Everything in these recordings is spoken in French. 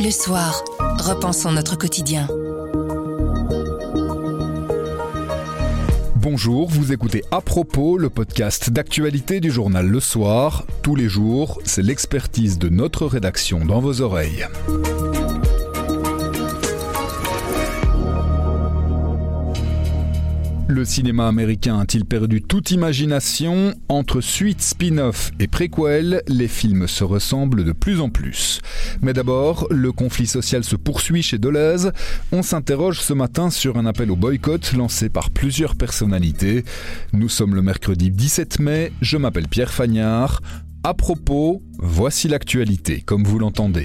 Le soir, repensons notre quotidien. Bonjour, vous écoutez À propos, le podcast d'actualité du journal Le Soir. Tous les jours, c'est l'expertise de notre rédaction dans vos oreilles. Le cinéma américain a-t-il perdu toute imagination ? Entre suites, spin-off et préquels, les films se ressemblent de plus en plus. Mais d'abord, le conflit social se poursuit chez Deleuze. On s'interroge ce matin sur un appel au boycott lancé par plusieurs personnalités. Nous sommes le mercredi 17 mai, je m'appelle Pierre Fagnard. À propos, voici l'actualité, comme vous l'entendez.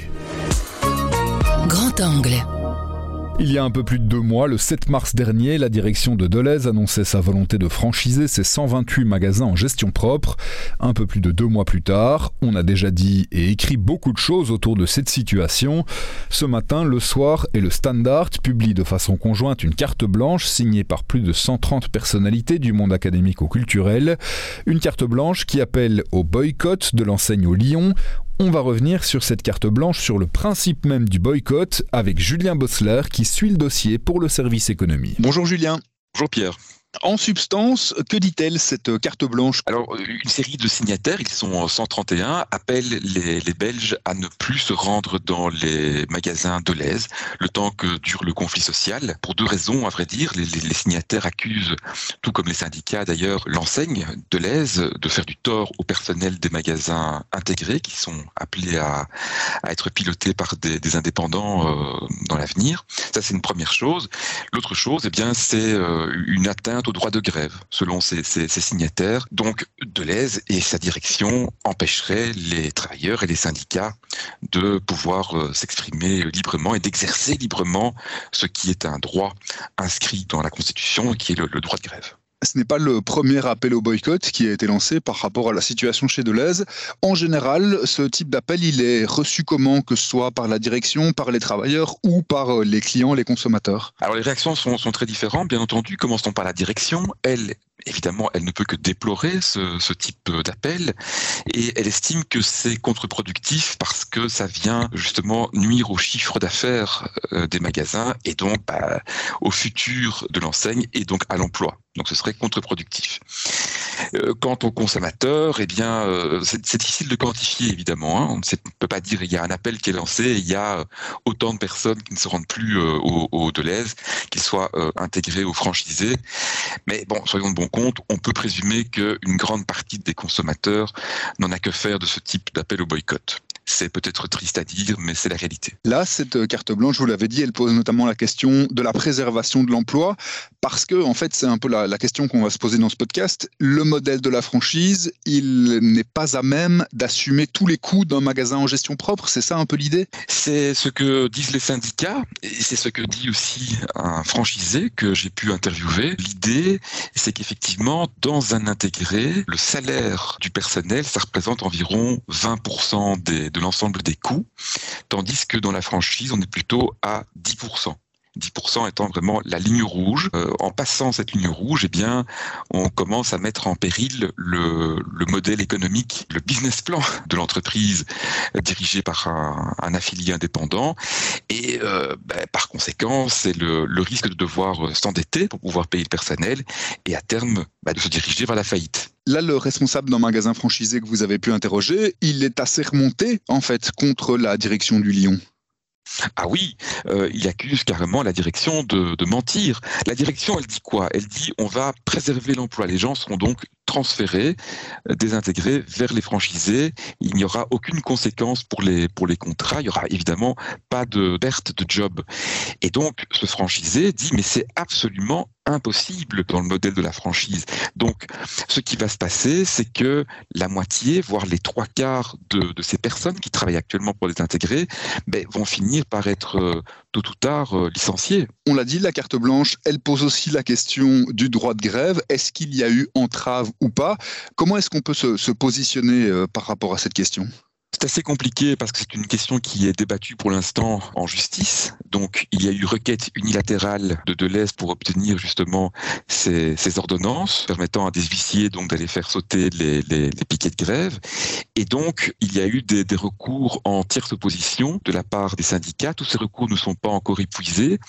Grand angle. Il y a un peu plus de 2 mois, le 7 mars dernier, la direction de Deleuze annonçait sa volonté de franchiser ses 128 magasins en gestion propre. Un peu plus de 2 mois plus tard, on a déjà dit et écrit beaucoup de choses autour de cette situation. Ce matin, Le Soir et le Standard publient de façon conjointe une carte blanche signée par plus de 130 personnalités du monde académico-culturel. Une carte blanche qui appelle au boycott de l'enseigne au Lion. On va revenir sur cette carte blanche, sur le principe même du boycott, avec Julien Bossler qui suit le dossier pour le service économie. Bonjour Julien. Bonjour Pierre. En substance, que dit-elle cette carte blanche ? Alors, une série de signataires, ils sont 131, appellent les Belges à ne plus se rendre dans les magasins Deleuze le temps que dure le conflit social. Pour 2 raisons, à vrai dire. Les signataires accusent, tout comme les syndicats d'ailleurs, l'enseigne Deleuze de faire du tort au personnel des magasins intégrés qui sont appelés à être pilotés par des indépendants dans l'avenir. Ça, c'est une première chose. L'autre chose, eh bien, c'est une atteinte au droit de grève, selon ces signataires. Donc, Deleuze et sa direction empêcheraient les travailleurs et les syndicats de pouvoir s'exprimer librement et d'exercer librement ce qui est un droit inscrit dans la Constitution et qui est le droit de grève. Ce n'est pas le premier appel au boycott qui a été lancé par rapport à la situation chez Deleuze. En général, ce type d'appel, il est reçu comment, que ce soit par la direction, par les travailleurs ou par les clients, les consommateurs ? Alors les réactions sont très différentes, bien entendu. Commençons par la direction. Évidemment, elle ne peut que déplorer ce type d'appel et elle estime que c'est contre-productif parce que ça vient justement nuire au chiffre d'affaires des magasins et donc au futur de l'enseigne et donc à l'emploi. Donc ce serait contre-productif. Quant aux consommateurs, eh bien, c'est difficile de quantifier évidemment. On ne peut pas dire il y a un appel qui est lancé et il y a autant de personnes qui ne se rendent plus au Deleuze, qu'ils soient intégrés ou franchisés. Mais bon, soyons de bon compte, on peut présumer qu'une grande partie des consommateurs n'en a que faire de ce type d'appel au boycott. C'est peut-être triste à dire, mais c'est la réalité. Là, cette carte blanche, vous l'avez dit, elle pose notamment la question de la préservation de l'emploi, parce que, en fait, c'est un peu la question qu'on va se poser dans ce podcast. Le modèle de la franchise, il n'est pas à même d'assumer tous les coûts d'un magasin en gestion propre, c'est ça un peu l'idée ? C'est ce que disent les syndicats, et c'est ce que dit aussi un franchisé que j'ai pu interviewer. L'idée, c'est qu'effectivement, dans un intégré, le salaire du personnel, ça représente environ 20% de l'ensemble des coûts, tandis que dans la franchise, on est plutôt à 10%. 10% étant vraiment la ligne rouge. En passant cette ligne rouge, eh bien, on commence à mettre en péril le modèle économique, le business plan de l'entreprise dirigé par un affilié indépendant. Et par conséquent, c'est le risque de devoir s'endetter pour pouvoir payer le personnel et à terme de se diriger vers la faillite. Là, le responsable d'un magasin franchisé que vous avez pu interroger, il est assez remonté, en fait, contre la direction du Lion. Ah oui, il accuse carrément la direction de mentir. La direction, elle dit quoi ? Elle dit on va préserver l'emploi. Les gens seront donc transférés, désintégrés vers les franchisés. Il n'y aura aucune conséquence pour les contrats. Il n'y aura évidemment pas de perte de job. Et donc, ce franchisé dit mais c'est absolument impossible dans le modèle de la franchise. Donc, ce qui va se passer, c'est que la moitié, voire les 3/4 de ces personnes qui travaillent actuellement pour les intégrer, vont finir par être tôt ou tard licenciées. On l'a dit, la carte blanche, elle pose aussi la question du droit de grève. Est-ce qu'il y a eu entrave ou pas ? Comment est-ce qu'on peut se positionner par rapport à cette question ? C'est assez compliqué parce que c'est une question qui est débattue pour l'instant en justice. Donc, il y a eu requête unilatérale de Deleuze pour obtenir justement ces ordonnances permettant à des huissiers donc d'aller faire sauter les piquets de grève. Et donc, il y a eu des recours en tierce opposition de la part des syndicats. Tous ces recours ne sont pas encore épuisés.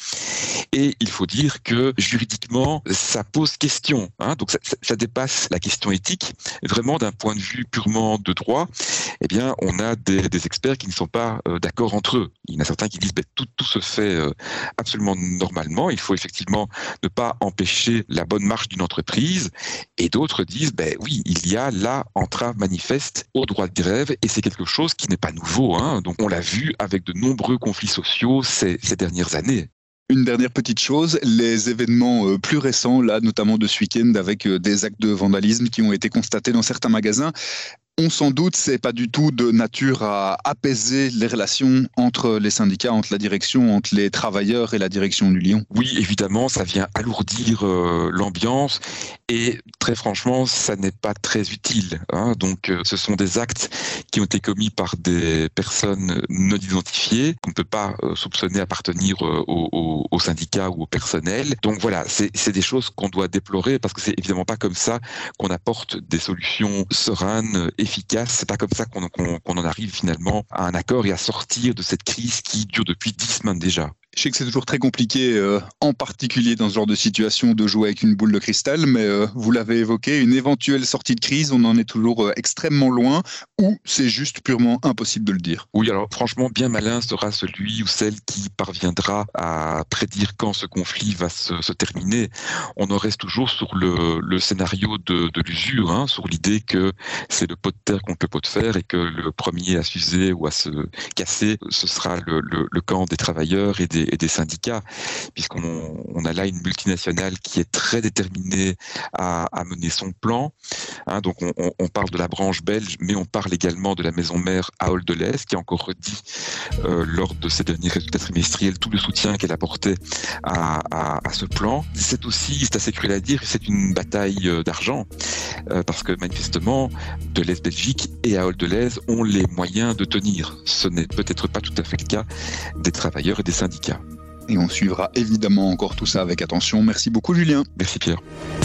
Et il faut dire que juridiquement, ça pose question. Donc, ça dépasse la question éthique. Vraiment, d'un point de vue purement de droit, eh bien, on a des experts qui ne sont pas d'accord entre eux. Il y en a certains qui disent tout se fait absolument normalement. Il faut effectivement ne pas empêcher la bonne marche d'une entreprise. Et d'autres disent oui, il y a là entrave manifeste au droit de grève et c'est quelque chose qui n'est pas nouveau. Donc on l'a vu avec de nombreux conflits sociaux ces dernières années. Une dernière petite chose, les événements plus récents, là, notamment de ce week-end, avec des actes de vandalisme qui ont été constatés dans certains magasins, on sans doute, c'est pas du tout de nature à apaiser les relations entre les syndicats, entre la direction, entre les travailleurs et la direction du Lion. Oui, évidemment, ça vient alourdir l'ambiance et très franchement, ça n'est pas très utile. Donc, ce sont des actes qui ont été commis par des personnes non identifiées qu'on ne peut pas soupçonner appartenir au syndicat ou au personnel. Donc voilà, c'est des choses qu'on doit déplorer parce que c'est évidemment pas comme ça qu'on apporte des solutions sereines, efficace. C'est pas comme ça qu'on en arrive finalement à un accord et à sortir de cette crise qui dure depuis 10 semaines déjà. Je sais que c'est toujours très compliqué, en particulier dans ce genre de situation, de jouer avec une boule de cristal, mais vous l'avez évoqué, une éventuelle sortie de crise, on en est toujours extrêmement loin, ou c'est juste purement impossible de le dire? Oui, alors franchement, bien malin sera celui ou celle qui parviendra à prédire quand ce conflit va se terminer. On en reste toujours sur le scénario de l'usure, sur l'idée que c'est le pot de terre contre le pot de fer et que le premier à s'user ou à se casser, ce sera le camp des travailleurs et des syndicats, puisqu'on a là une multinationale qui est très déterminée à mener son plan. Donc on parle de la branche belge, mais on parle également de la maison mère Ahold Delhaize, qui a encore redit lors de ses derniers résultats trimestriels tout le soutien qu'elle apportait à ce plan. C'est assez cruel à dire, c'est une bataille d'argent, parce que manifestement, Delhaize Belgique et Ahold Delhaize ont les moyens de tenir. Ce n'est peut-être pas tout à fait le cas des travailleurs et des syndicats. Et on suivra évidemment encore tout ça avec attention. Merci beaucoup Julien. Merci Pierre.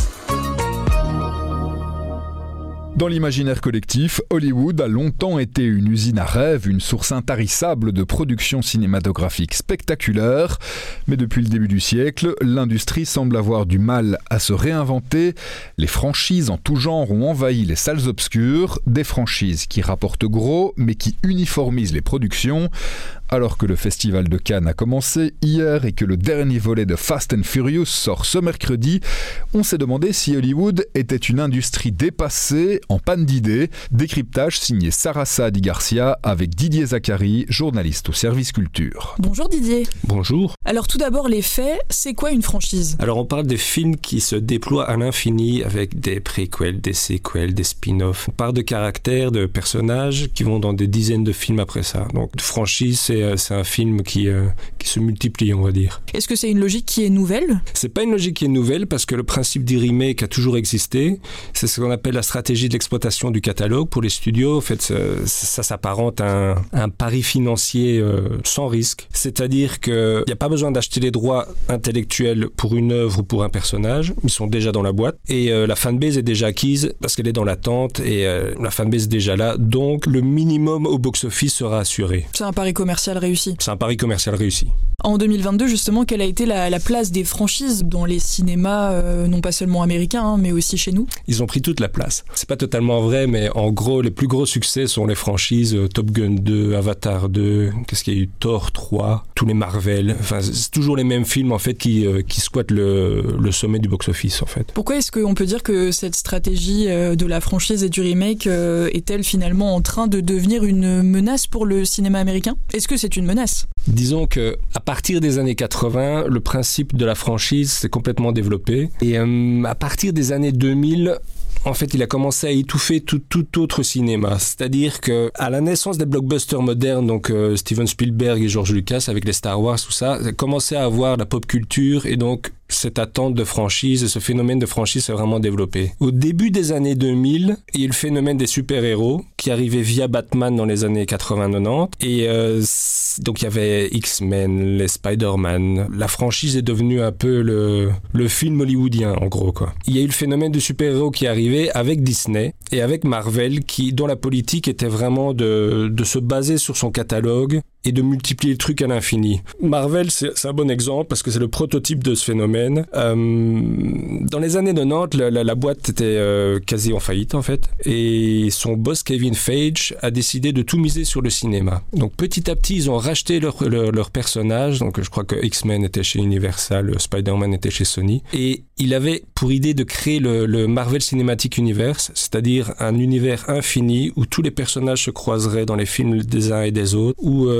Dans l'imaginaire collectif, Hollywood a longtemps été une usine à rêves, une source intarissable de productions cinématographiques spectaculaires. Mais depuis le début du siècle, l'industrie semble avoir du mal à se réinventer. Les franchises en tout genre ont envahi les salles obscures, des franchises qui rapportent gros, mais qui uniformisent les productions. Alors que le Festival de Cannes a commencé hier et que le dernier volet de Fast and Furious sort ce mercredi, on s'est demandé si Hollywood était une industrie dépassée, en panne d'idées. Décryptage signé Sarah Saadi Garcia avec Didier Zachary, journaliste au service culture. Bonjour Didier. Bonjour. Alors tout d'abord les faits, c'est quoi une franchise? Alors on parle des films qui se déploient à l'infini avec des préquels, des séquels, des spin-offs. On parle de caractères, de personnages qui vont dans des dizaines de films après ça. Donc franchise, c'est un film qui se multiplie, on va dire. Est-ce que c'est une logique qui est nouvelle? C'est pas une logique qui est nouvelle parce que le principe du remake a toujours existé. C'est ce qu'on appelle la stratégie de l'exploitation du catalogue pour les studios. En fait, ça s'apparente à un pari financier sans risque. C'est-à-dire qu'il n'y a pas besoin d'acheter les droits intellectuels pour une œuvre ou pour un personnage. Ils sont déjà dans la boîte. Et la fanbase est déjà acquise parce qu'elle est dans l'attente et la fanbase est déjà là. Donc, le minimum au box-office sera assuré. C'est un pari commercial réussi. C'est un pari commercial réussi. En 2022, justement, quelle a été la place des franchises dans les cinémas, non pas seulement américains, mais aussi chez nous? Ils ont pris toute la place. C'est pas totalement vrai, mais en gros, les plus gros succès sont les franchises Top Gun 2, Avatar 2, qu'est-ce qu'il y a eu, Thor 3, tous les Marvel. Enfin, c'est toujours les mêmes films, en fait, qui squattent le sommet du box-office, en fait. Pourquoi est-ce qu'on peut dire que cette stratégie de la franchise et du remake est-elle finalement en train de devenir une menace pour le cinéma américain? Est-ce que c'est une menace? Disons que à partir des années 80, le principe de la franchise s'est complètement développé. Et à partir des années 2000, en fait, il a commencé à étouffer tout autre cinéma. C'est-à-dire que à la naissance des blockbusters modernes, donc Steven Spielberg et George Lucas avec les Star Wars, tout ça, a commencé à avoir la pop culture et donc cette attente de franchise et ce phénomène de franchise s'est vraiment développé. Au début des années 2000, il y a eu le phénomène des super-héros qui arrivait via Batman dans les années 80-90 et donc il y avait X-Men, les Spider-Man. La franchise est devenue un peu le film hollywoodien en gros quoi. Il y a eu le phénomène du super-héros qui est arrivé avec Disney et avec Marvel dont la politique était vraiment de se baser sur son catalogue et de multiplier le truc à l'infini. Marvel, c'est un bon exemple parce que c'est le prototype de ce phénomène. Dans les années 90, la boîte était quasi en faillite en fait et son boss Kevin Feige a décidé de tout miser sur le cinéma. Donc petit à petit, ils ont racheté leurs personnages. Donc je crois que X-Men était chez Universal, Spider-Man était chez Sony et il avait pour idée de créer le Marvel Cinematic Universe, c'est-à-dire un univers infini où tous les personnages se croiseraient dans les films des uns et des autres,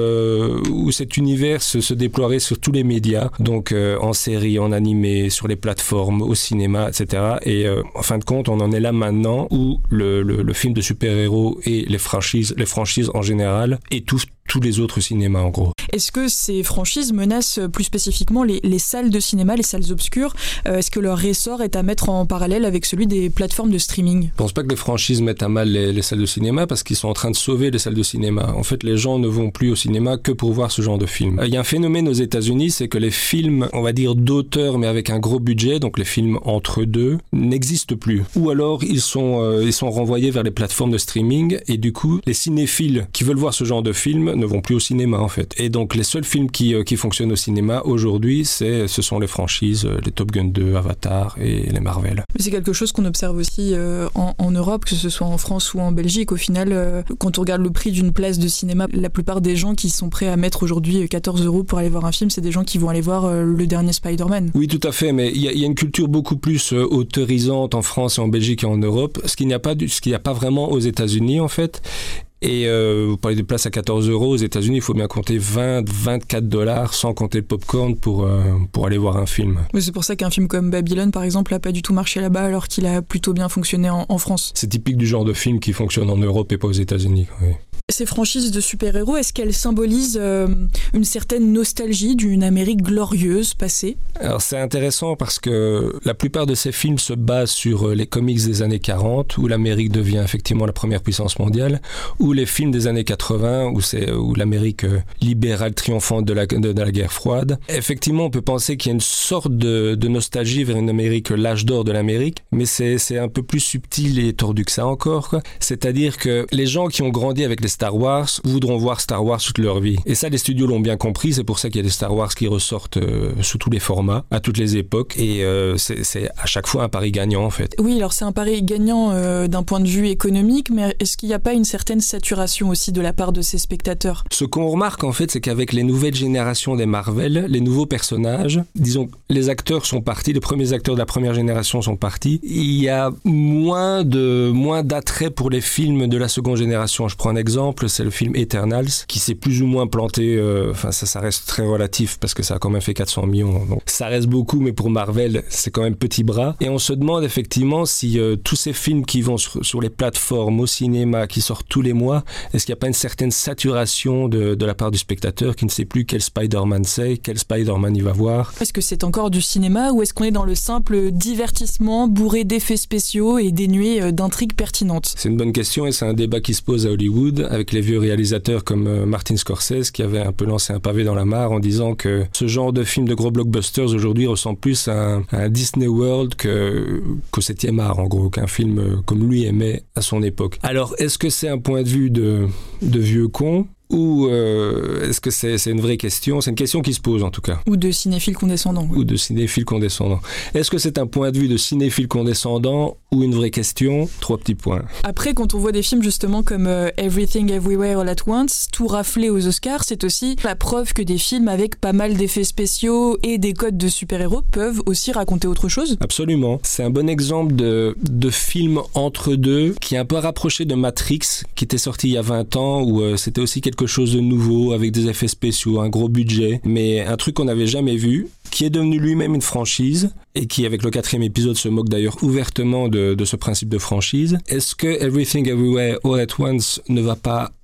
où cet univers se déploierait sur tous les médias, donc en série, en animé, sur les plateformes, au cinéma, etc. Et en fin de compte, on en est là maintenant où le film de super-héros et les franchises en général étouffent tous les autres cinémas en gros. Est-ce que ces franchises menacent plus spécifiquement les salles de cinéma, les salles obscures? Est-ce que leur essor est à mettre en parallèle avec celui des plateformes de streaming? Je pense pas que les franchises mettent à mal les salles de cinéma parce qu'ils sont en train de sauver les salles de cinéma. En fait, les gens ne vont plus au cinéma que pour voir ce genre de film. Il y a un phénomène aux États-Unis, c'est que les films, on va dire d'auteurs mais avec un gros budget, donc les films entre deux, n'existent plus. Ou alors ils sont renvoyés vers les plateformes de streaming et du coup, les cinéphiles qui veulent voir ce genre de film ne vont plus au cinéma en fait. Et donc les seuls films qui fonctionnent au cinéma aujourd'hui, ce sont les franchises, les Top Gun 2, Avatar et les Marvel. Mais c'est quelque chose qu'on observe aussi en Europe, que ce soit en France ou en Belgique. Au final, quand on regarde le prix d'une place de cinéma, la plupart des gens qui sont prêts à mettre aujourd'hui 14 € pour aller voir un film, c'est des gens qui vont aller voir le dernier Spider-Man. Oui, tout à fait, mais il y a une culture beaucoup plus autorisante en France et en Belgique et en Europe, ce qu'il n'y a pas vraiment aux États-Unis en fait. Et vous parlez de places à 14 € aux États-Unis, il faut bien compter 20-24 $ sans compter le popcorn pour aller voir un film. Mais c'est pour ça qu'un film comme Babylone, par exemple, n'a pas du tout marché là-bas alors qu'il a plutôt bien fonctionné en France. C'est typique du genre de film qui fonctionne en Europe et pas aux États-Unis. Oui. Ces franchises de super-héros, est-ce qu'elles symbolisent une certaine nostalgie d'une Amérique glorieuse passée? Alors c'est intéressant parce que la plupart de ces films se basent sur les comics des années 40 où l'Amérique devient effectivement la première puissance mondiale, ou les films des années 80 où l'Amérique libérale triomphante de la guerre froide. Effectivement, on peut penser qu'il y a une sorte de nostalgie vers une Amérique, l'âge d'or de l'Amérique, mais c'est un peu plus subtil et tordu que ça encore, quoi. C'est-à-dire que les gens qui ont grandi avec les Star Wars voudront voir Star Wars toute leur vie. Et ça, les studios l'ont bien compris, c'est pour ça qu'il y a des Star Wars qui ressortent sous tous les formats, à toutes les époques, et c'est à chaque fois un pari gagnant en fait. Oui, alors c'est un pari gagnant d'un point de vue économique, mais est-ce qu'il n'y a pas une certaine saturation aussi de la part de ces spectateurs? Ce qu'on remarque en fait, c'est qu'avec les nouvelles générations des Marvel, les nouveaux personnages, disons, les acteurs sont partis, les premiers acteurs de la première génération sont partis, il y a moins d'attrait pour les films de la seconde génération. Je prends un exemple, c'est le film Eternals qui s'est plus ou moins planté, ça reste très relatif parce que ça a quand même fait 400 millions, donc ça reste beaucoup, mais pour Marvel c'est quand même petit bras, et on se demande effectivement si tous ces films qui vont sur les plateformes, au cinéma, qui sortent tous les mois, est-ce qu'il n'y a pas une certaine saturation de la part du spectateur qui ne sait plus quel Spider-Man c'est, quel Spider-Man il va voir? Est-ce que c'est encore du cinéma ou est-ce qu'on est dans le simple divertissement bourré d'effets spéciaux et dénué d'intrigues pertinentes? C'est une bonne question et c'est un débat qui se pose à Hollywood avec les vieux réalisateurs comme Martin Scorsese qui avait un peu lancé un pavé dans la mare en disant que ce genre de film de gros blockbusters aujourd'hui ressemble plus à un Disney World qu'au 7e art en gros, qu'un film comme lui aimait à son époque. Alors est-ce que c'est un point de vue de vieux con ou est-ce que c'est une vraie question? C'est une question qui se pose en tout cas. Ou de cinéphile condescendant. Oui. Ou de cinéphile condescendant. Est-ce que c'est un point de vue de cinéphile condescendant ou une vraie question? 3 petits points. Après, quand on voit des films justement comme Everything Everywhere All at Once, tout raflé aux Oscars, c'est aussi la preuve que des films avec pas mal d'effets spéciaux et des codes de super-héros peuvent aussi raconter autre chose. Absolument. C'est un bon exemple de film entre deux qui est un peu rapproché de Matrix qui était sorti il y a 20 ans où c'était aussi quelque chose de nouveau avec des effets spéciaux, un gros budget, mais un truc qu'on n'avait jamais vu, qui est devenu lui-même une franchise et qui, avec le 4e épisode, se moque d'ailleurs ouvertement de ce principe de franchise. Est-ce que Everything Everywhere All at Once ne va pas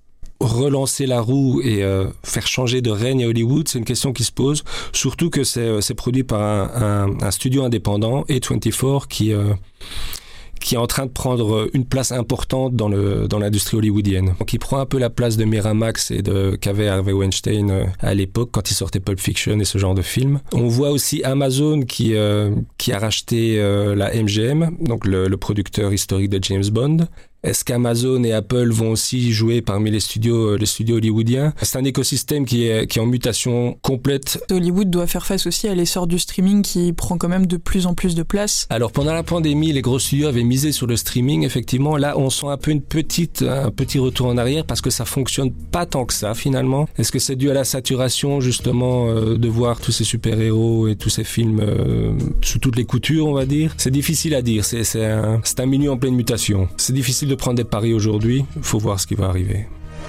relancer la roue et faire changer de règne à Hollywood, c'est une question qui se pose, surtout que c'est produit par un studio indépendant, A24, qui est en train de prendre une place importante dans l'industrie hollywoodienne. Donc il prend un peu la place de Miramax et qu'avait Harvey Weinstein à l'époque quand il sortait Pulp Fiction et ce genre de films. On voit aussi Amazon qui a racheté la MGM, donc le producteur historique de James Bond. Est-ce qu'Amazon et Apple vont aussi jouer parmi les studios hollywoodiens? C'est un écosystème qui est en mutation complète. Hollywood doit faire face aussi à l'essor du streaming qui prend quand même de plus en plus de place. Alors pendant la pandémie, les gros studios avaient misé sur le streaming. Effectivement, là, on sent un peu un petit retour en arrière parce que ça fonctionne pas tant que ça finalement. Est-ce que c'est dû à la saturation justement de voir tous ces super-héros et tous ces films sous toutes les coutures, on va dire? C'est difficile à dire. C'est un milieu en pleine mutation. C'est difficile de prendre des paris aujourd'hui, il faut voir ce qui va arriver.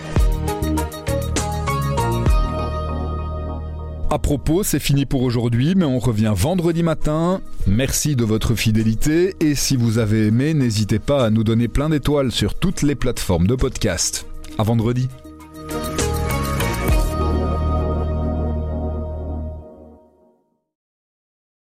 À propos, c'est fini pour aujourd'hui, mais on revient vendredi matin. Merci de votre fidélité et si vous avez aimé, n'hésitez pas à nous donner plein d'étoiles sur toutes les plateformes de podcast. À vendredi.